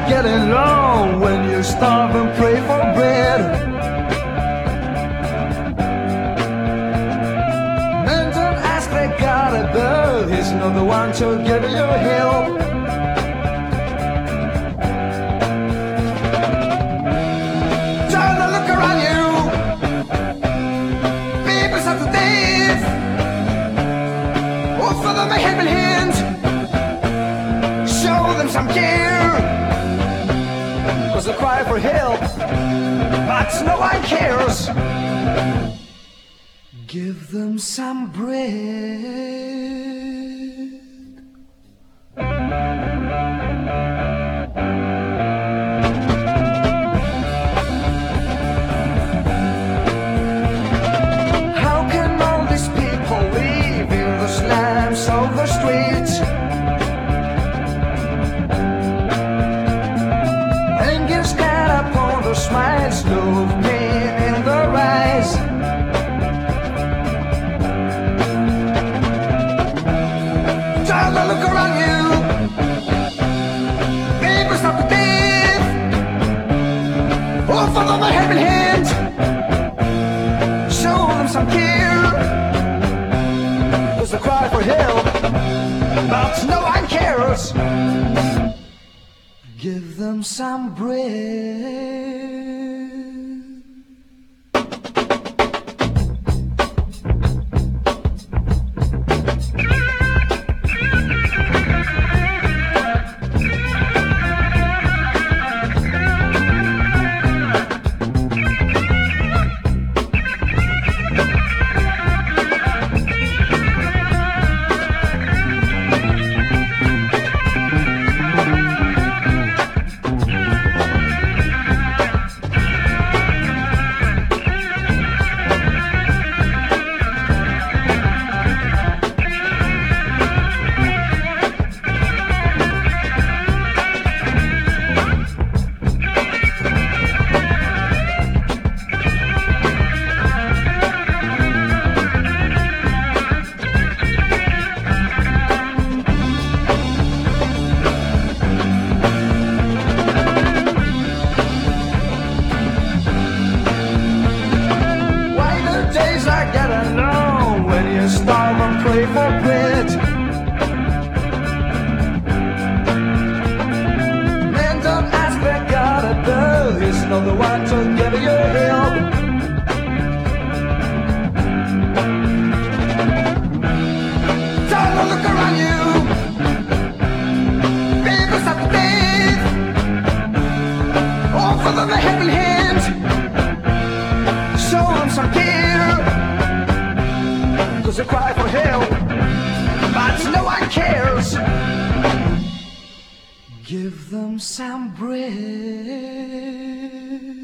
getting low when you starve and pray for bread. Men don't ask they got a bill, he's not the one to give you help. Turn and look around you, people start to dance. Offer them a helping hand, show them some care. Cause they cry for help, but no one cares. Give them some bread. How can all these people live in the slums of the streets and get scared upon the smiles, no pain in their eyes? Turn and look around you, people stop to death. Offer them a helping hand, show them some care. Cause they cry for help, but no one cares. Give them some bread. Days are getting long when you starve and pray for bread. Men don't ask they got a bill, he's not the one to give you help. Turn and look around you, people start to death. Offer them a helping hand, show them some care. Cause they cry for help, but no one cares. Give them some bread.